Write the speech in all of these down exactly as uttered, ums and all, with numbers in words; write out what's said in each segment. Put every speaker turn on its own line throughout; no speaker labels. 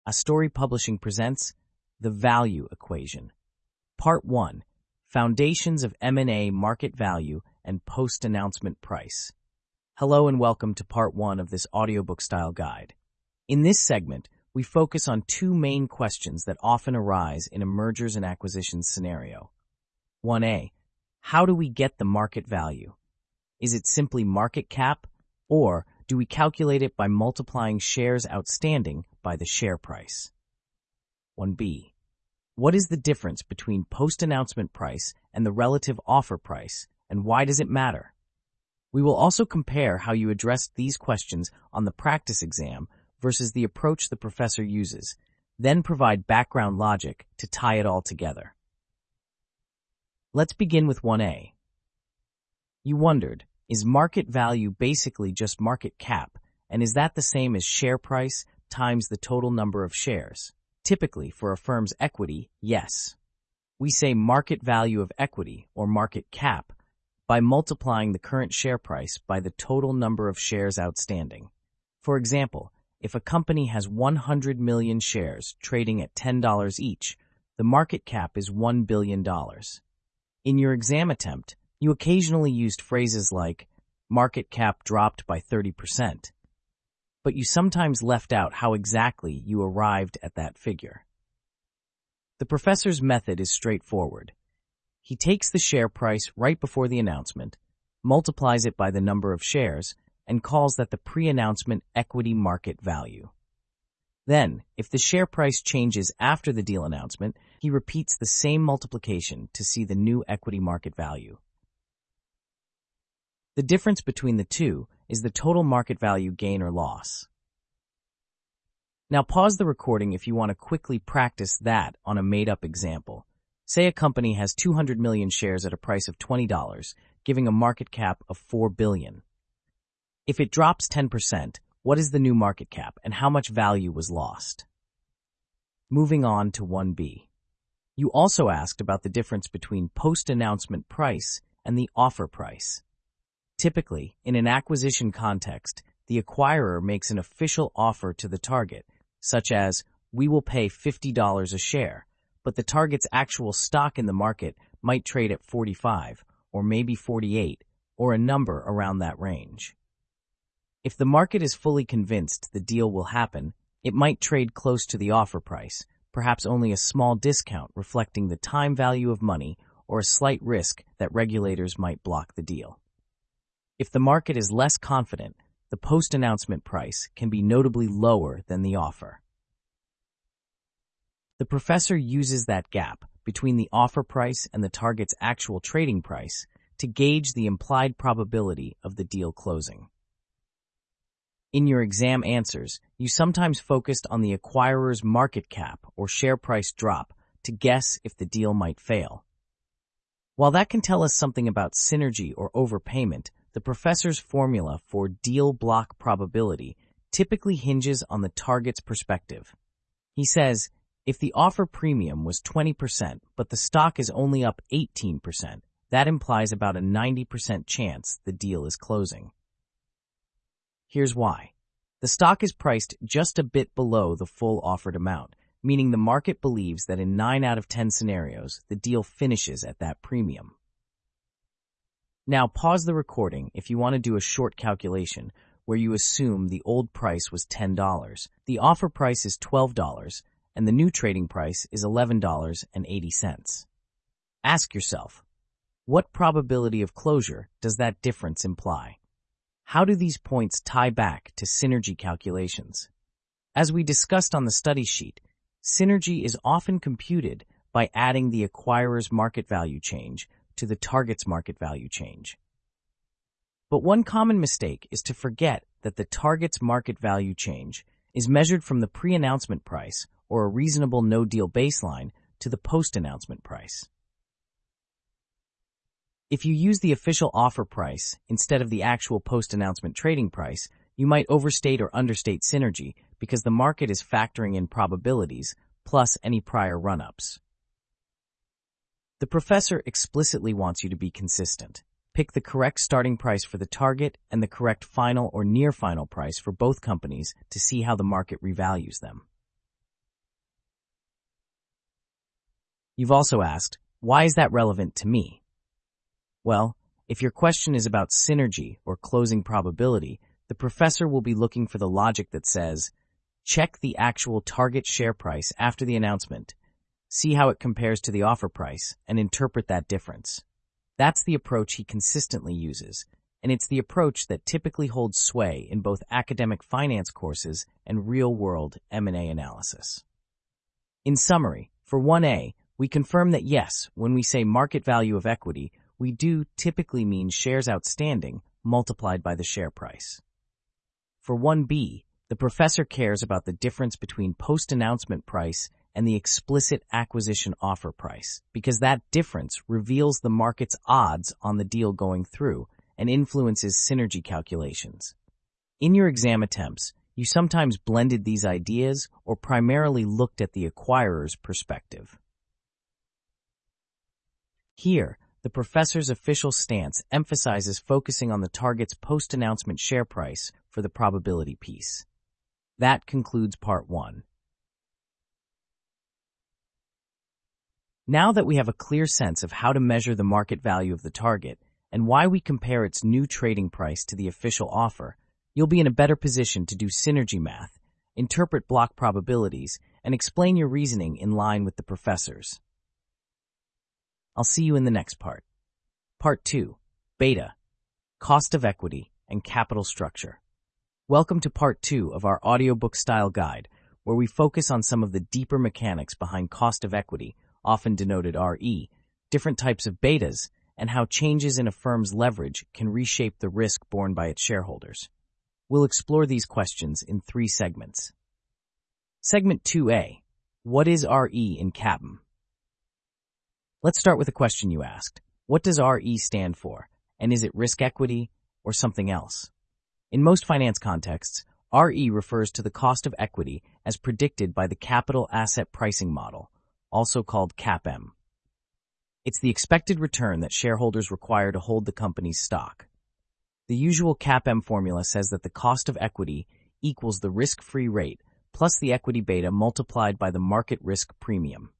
A Story Publishing presents The Value Equation. Part one. Foundations of M and A Market Value and Post-Announcement Price. Hello and welcome to Part one of this audiobook-style guide. In this segment, we focus on two main questions that often arise in a mergers and acquisitions scenario. one A. How do we get the market value? Is it simply market cap, or do we calculate it by multiplying shares outstanding by the share price? one B. What is the difference between post-announcement price and the relative offer price, and why does it matter? We will also compare how you addressed these questions on the practice exam versus the approach the professor uses, then provide background logic to tie it all together. Let's begin with one A. You wondered, is market value basically just market cap, and is that the same as share price times the total number of shares? Typically, for a firm's equity, yes. We say market value of equity, or market cap, by multiplying the current share price by the total number of shares outstanding. For example, if a company has one hundred million shares trading at ten dollars each, the market cap is one billion dollars. In your exam attempt, you occasionally used phrases like, market cap dropped by thirty percent, but you sometimes left out how exactly you arrived at that figure. The professor's method is straightforward. He takes the share price right before the announcement, multiplies it by the number of shares, and calls that the pre-announcement equity market value. Then, if the share price changes after the deal announcement, he repeats the same multiplication to see the new equity market value. The difference between the two is the total market value gain or loss. Now pause the recording if you want to quickly practice that on a made-up example. Say a company has two hundred million shares at a price of twenty dollars, giving a market cap of four billion dollars. If it drops ten percent, what is the new market cap and how much value was lost? Moving on to one B. You also asked about the difference between post-announcement price and the offer price. Typically, in an acquisition context, the acquirer makes an official offer to the target, such as, we will pay fifty dollars a share, but the target's actual stock in the market might trade at forty-five, or maybe forty-eight, or a number around that range. If the market is fully convinced the deal will happen, it might trade close to the offer price, perhaps only a small discount reflecting the time value of money or a slight risk that regulators might block the deal. If the market is less confident, the post-announcement price can be notably lower than the offer. The professor uses that gap between the offer price and the target's actual trading price to gauge the implied probability of the deal closing. In your exam answers, you sometimes focused on the acquirer's market cap or share price drop to guess if the deal might fail. While that can tell us something about synergy or overpayment, the professor's formula for deal block probability typically hinges on the target's perspective. He says, if the offer premium was twenty percent but the stock is only up eighteen percent, that implies about a ninety percent chance the deal is closing. Here's why. The stock is priced just a bit below the full offered amount, meaning the market believes that in nine out of ten scenarios, the deal finishes at that premium. Now pause the recording if you want to do a short calculation where you assume the old price was ten dollars, the offer price is twelve dollars, and the new trading price is eleven dollars and eighty cents. Ask yourself, what probability of closure does that difference imply? How do these points tie back to synergy calculations? As we discussed on the study sheet, synergy is often computed by adding the acquirer's market value change to the target's market value change. But one common mistake is to forget that the target's market value change is measured from the pre-announcement price or a reasonable no-deal baseline to the post-announcement price. If you use the official offer price instead of the actual post-announcement trading price, you might overstate or understate synergy because the market is factoring in probabilities plus any prior run-ups. The professor explicitly wants you to be consistent. Pick the correct starting price for the target and the correct final or near final price for both companies to see how the market revalues them. You've also asked, why is that relevant to me? Well, if your question is about synergy or closing probability, the professor will be looking for the logic that says, check the actual target share price after the announcement, see how it compares to the offer price, and interpret that difference. That's the approach he consistently uses, and it's the approach that typically holds sway in both academic finance courses and real-world M and A analysis. In summary, for one A, we confirm that yes, when we say market value of equity, we do typically mean shares outstanding multiplied by the share price. For one B, the professor cares about the difference between post-announcement price and the explicit acquisition offer price, because that difference reveals the market's odds on the deal going through and influences synergy calculations. In your exam attempts, you sometimes blended these ideas or primarily looked at the acquirer's perspective. Here, the professor's official stance emphasizes focusing on the target's post-announcement share price for the probability piece. That concludes part one. Now that we have a clear sense of how to measure the market value of the target and why we compare its new trading price to the official offer, you'll be in a better position to do synergy math, interpret block probabilities, and explain your reasoning in line with the professor's. I'll see you in the next part. Part two, Beta, Cost of Equity and Capital Structure. Welcome to part two of our audiobook-style guide, where we focus on some of the deeper mechanics behind cost of equity, often denoted R E, different types of betas, and how changes in a firm's leverage can reshape the risk borne by its shareholders. We'll explore these questions in three segments. Segment two A, what is R E in C A P M? Let's start with a question you asked. What does R E stand for, and is it risk equity or something else? In most finance contexts, R E refers to the cost of equity as predicted by the Capital Asset Pricing Model, also called C A P M. It's the expected return that shareholders require to hold the company's stock. The usual C A P M formula says that the cost of equity equals the risk-free rate plus the equity beta multiplied by the market risk premium.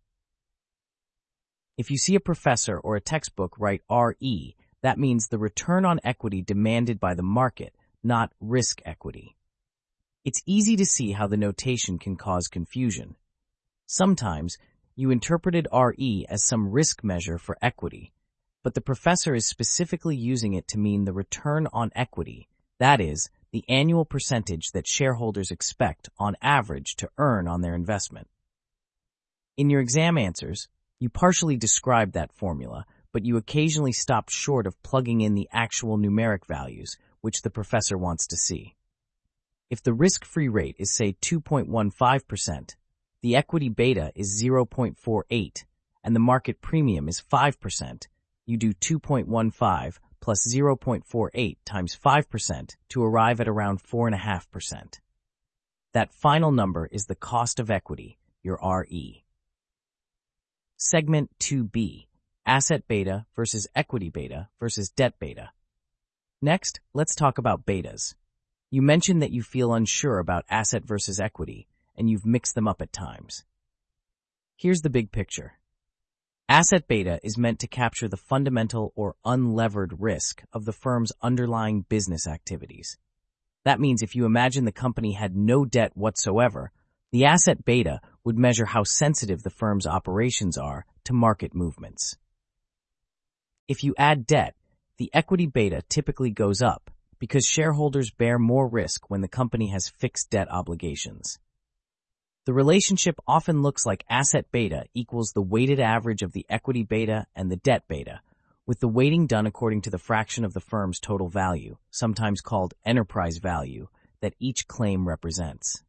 If you see a professor or a textbook write R E, that means the return on equity demanded by the market, not risk equity. It's easy to see how the notation can cause confusion. Sometimes, you interpreted R E as some risk measure for equity, but the professor is specifically using it to mean the return on equity, that is, the annual percentage that shareholders expect on average to earn on their investment. In your exam answers, you partially described that formula, but you occasionally stopped short of plugging in the actual numeric values, which the professor wants to see. If the risk-free rate is, say, two point one five percent, the equity beta is zero point four eight, and the market premium is five percent, you do two point one five plus zero point four eight times five percent to arrive at around four point five percent. That final number is the cost of equity, your R E. Segment two B, Asset Beta versus Equity Beta versus Debt Beta. Next, let's talk about betas. You mentioned that you feel unsure about asset versus equity, and you've mixed them up at times. Here's the big picture. Asset beta is meant to capture the fundamental or unlevered risk of the firm's underlying business activities. That means if you imagine the company had no debt whatsoever, the asset beta would measure how sensitive the firm's operations are to market movements. If you add debt, the equity beta typically goes up because shareholders bear more risk when the company has fixed debt obligations. The relationship often looks like asset beta equals the weighted average of the equity beta and the debt beta, with the weighting done according to the fraction of the firm's total value, sometimes called enterprise value, that each claim represents.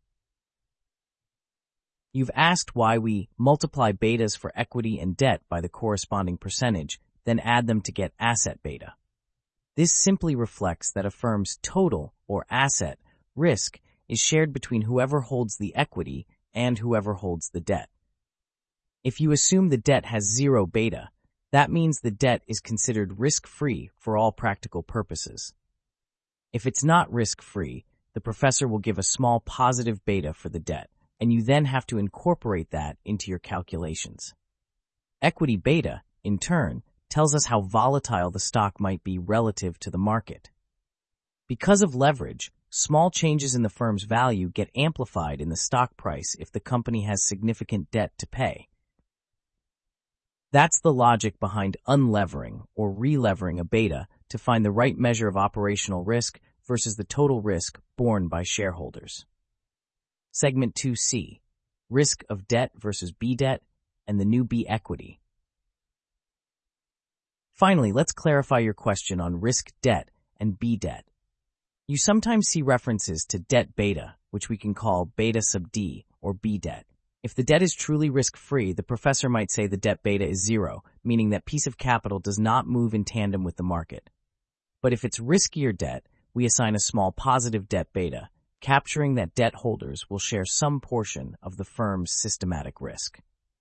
You've asked why we multiply betas for equity and debt by the corresponding percentage, then add them to get asset beta. This simply reflects that a firm's total, or asset, risk is shared between whoever holds the equity and whoever holds the debt. If you assume the debt has zero beta, that means the debt is considered risk-free for all practical purposes. If it's not risk-free, the professor will give a small positive beta for the debt, and you then have to incorporate that into your calculations. Equity beta, in turn, tells us how volatile the stock might be relative to the market. Because of leverage, small changes in the firm's value get amplified in the stock price if the company has significant debt to pay. That's the logic behind unlevering or relevering a beta to find the right measure of operational risk versus the total risk borne by shareholders. Segment two C, Risk of Debt versus B-Debt and the new B-Equity. Finally, let's clarify your question on risk debt and B-Debt. You sometimes see references to debt beta, which we can call beta sub D or B-Debt. If the debt is truly risk-free, the professor might say the debt beta is zero, meaning that piece of capital does not move in tandem with the market. But if it's riskier debt, we assign a small positive debt beta, capturing that debt holders will share some portion of the firm's systematic risk.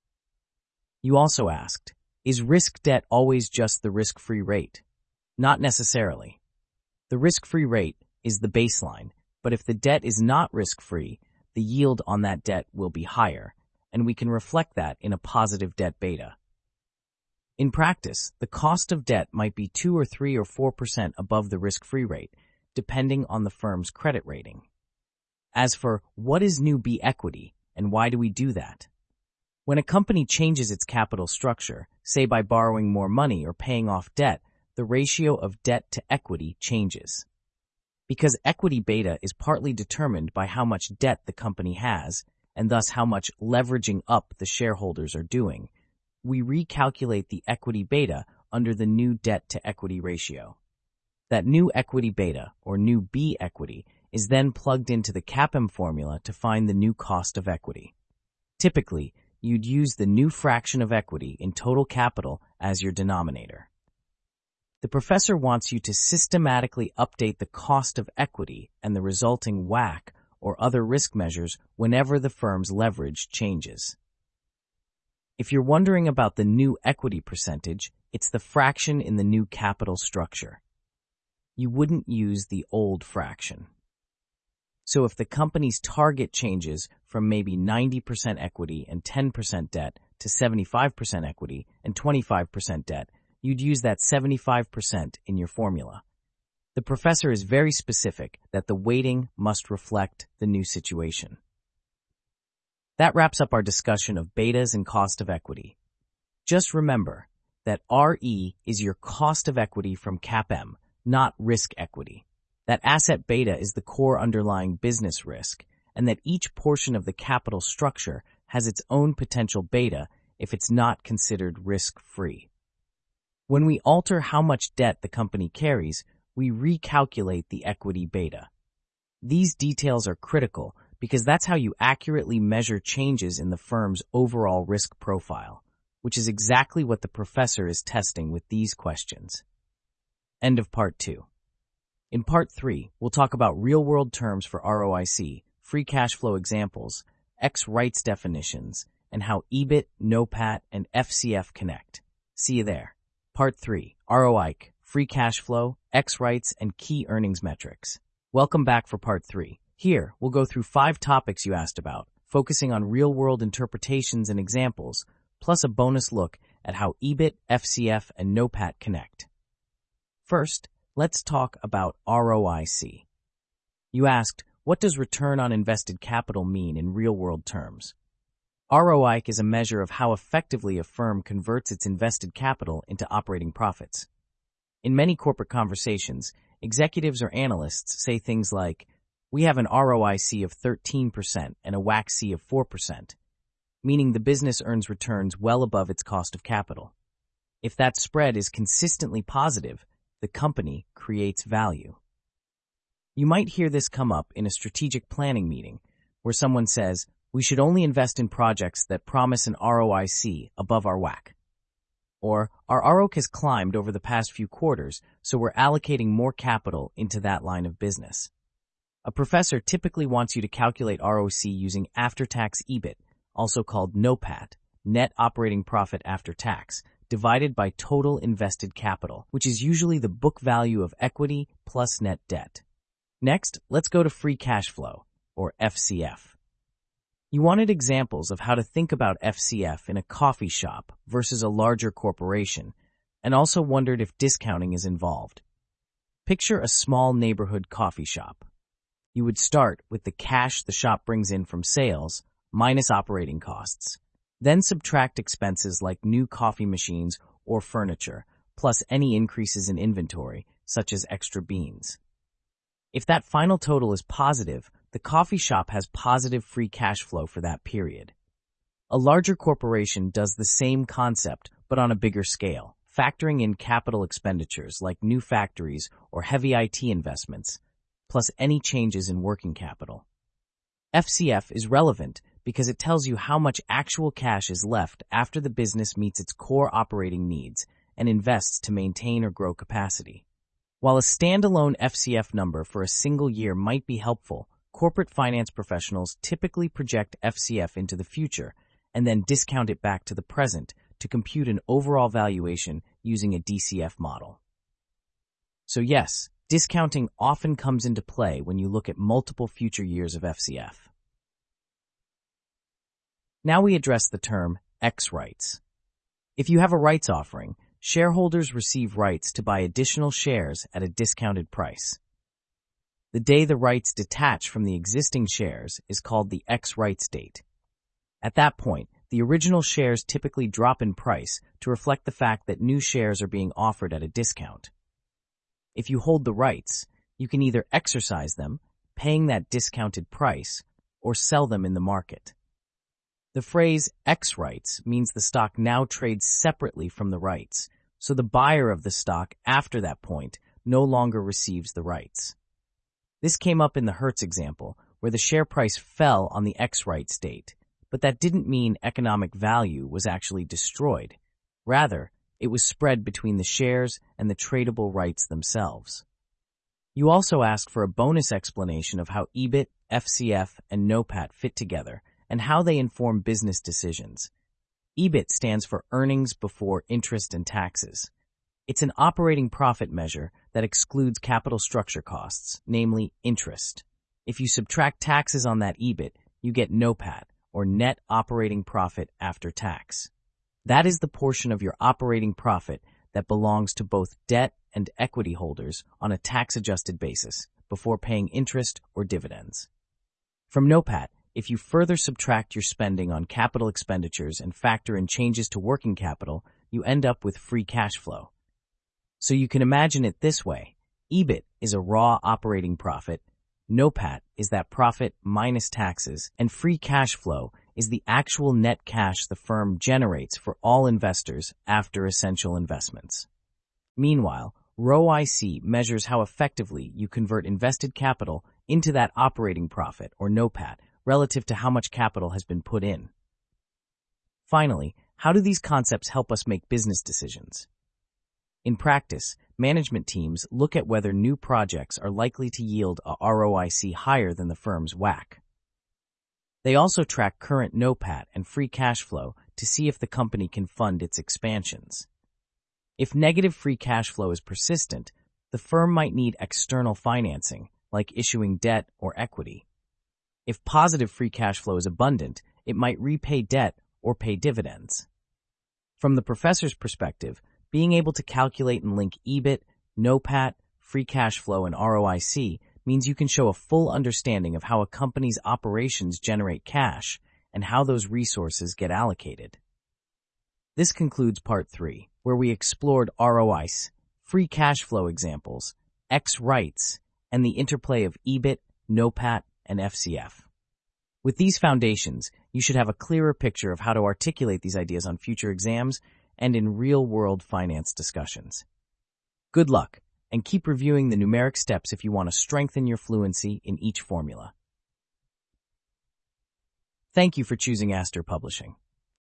You also asked, is risk debt always just the risk-free rate? Not necessarily. The risk-free rate is the baseline, but if the debt is not risk-free, the yield on that debt will be higher, and we can reflect that in a positive debt beta. In practice, the cost of debt might be two or three or four percent above the risk-free rate, depending on the firm's credit rating. As for what is new B-Equity and why do we do that? When a company changes its capital structure, say by borrowing more money or paying off debt, the ratio of debt to equity changes. Because equity beta is partly determined by how much debt the company has, and thus how much leveraging up the shareholders are doing, we recalculate the equity beta under the new debt to equity ratio. That new equity beta, or new B-Equity, is then plugged into the CAPM formula to find the new cost of equity. Typically, you'd use the new fraction of equity in total capital as your denominator. The professor wants you to systematically update the cost of equity and the resulting W A C or other risk measures whenever the firm's leverage changes. If you're wondering about the new equity percentage, it's the fraction in the new capital structure. You wouldn't use the old fraction. So if the company's target changes from maybe ninety percent equity and ten percent debt to seventy-five percent equity and twenty-five percent debt, you'd use that seventy-five percent in your formula. The professor is very specific that the weighting must reflect the new situation. That wraps up our discussion of betas and cost of equity. Just remember that R E is your cost of equity from CAPM, not risk equity. That asset beta is the core underlying business risk, and that each portion of the capital structure has its own potential beta if it's not considered risk-free. When we alter how much debt the company carries, we recalculate the equity beta. These details are critical because that's how you accurately measure changes in the firm's overall risk profile, which is exactly what the professor is testing with these questions. End of part two. In part three, we'll talk about real-world terms for R O I C, free cash flow examples, X-rights definitions, and how E B I T, NOPAT, and F C F connect. See you there. Part three, R O I C, free cash flow, X-rights, and key earnings metrics. Welcome back for part three. Here, we'll go through five topics you asked about, focusing on real-world interpretations and examples, plus a bonus look at how E B I T, F C F, and NOPAT connect. First, let's talk about R O I C. You asked, what does return on invested capital mean in real-world terms? R O I C is a measure of how effectively a firm converts its invested capital into operating profits. In many corporate conversations, executives or analysts say things like, we have an R O I C of thirteen percent and a W A C C of four percent, meaning the business earns returns well above its cost of capital. If that spread is consistently positive, the company creates value. You might hear this come up in a strategic planning meeting where someone says, we should only invest in projects that promise an R O I C above our W A C. Or, our R O I C has climbed over the past few quarters, so we're allocating more capital into that line of business. A professor typically wants you to calculate R O I C using after-tax E B I T, also called NOPAT, net operating profit after tax, divided by total invested capital, which is usually the book value of equity plus net debt. Next, let's go to free cash flow, or F C F. You wanted examples of how to think about F C F in a coffee shop versus a larger corporation, and also wondered if discounting is involved. Picture a small neighborhood coffee shop. You would start with the cash the shop brings in from sales, minus operating costs. Then subtract expenses like new coffee machines or furniture, plus any increases in inventory, such as extra beans. If that final total is positive, the coffee shop has positive free cash flow for that period. A larger corporation does the same concept, but on a bigger scale, factoring in capital expenditures like new factories or heavy I T investments, plus any changes in working capital. F C F is relevant because it tells you how much actual cash is left after the business meets its core operating needs and invests to maintain or grow capacity. While a standalone F C F number for a single year might be helpful, corporate finance professionals typically project F C F into the future and then discount it back to the present to compute an overall valuation using a D C F model. So yes, discounting often comes into play when you look at multiple future years of F C F. Now we address the term X rights. If you have a rights offering, shareholders receive rights to buy additional shares at a discounted price. The day the rights detach from the existing shares is called the X rights date. At that point, the original shares typically drop in price to reflect the fact that new shares are being offered at a discount. If you hold the rights, you can either exercise them, paying that discounted price, or sell them in the market. The phrase X rights means the stock now trades separately from the rights, so the buyer of the stock after that point no longer receives the rights. This came up in the Hertz example, where the share price fell on the X rights date, but that didn't mean economic value was actually destroyed. Rather, it was spread between the shares and the tradable rights themselves. You also asked for a bonus explanation of how E B I T, F C F, and NOPAT fit together, and how they inform business decisions. E B I T stands for Earnings Before Interest and Taxes. It's an operating profit measure that excludes capital structure costs, namely interest. If you subtract taxes on that E B I T, you get NOPAT, or Net Operating Profit After Tax. That is the portion of your operating profit that belongs to both debt and equity holders on a tax-adjusted basis before paying interest or dividends. From NOPAT, if you further subtract your spending on capital expenditures and factor in changes to working capital, you end up with free cash flow. So you can imagine it this way. E B I T is a raw operating profit, NOPAT is that profit minus taxes, and free cash flow is the actual net cash the firm generates for all investors after essential investments. Meanwhile, R O I C measures how effectively you convert invested capital into that operating profit, or NOPAT, relative to how much capital has been put in. Finally, how do these concepts help us make business decisions? In practice, management teams look at whether new projects are likely to yield a R O I C higher than the firm's W A C. They also track current NOPAT and free cash flow to see if the company can fund its expansions. If negative free cash flow is persistent, the firm might need external financing, like issuing debt or equity. If positive free cash flow is abundant, it might repay debt or pay dividends. From the professor's perspective, being able to calculate and link E B I T, NOPAT, free cash flow, and R O I C means you can show a full understanding of how a company's operations generate cash and how those resources get allocated. This concludes part three, where we explored R O I C, free cash flow examples, X rights, and the interplay of E B I T, NOPAT, and F C F. With these foundations, you should have a clearer picture of how to articulate these ideas on future exams and in real-world finance discussions. Good luck, and keep reviewing the numeric steps if you want to strengthen your fluency in each formula. Thank you for choosing Aster Publishing.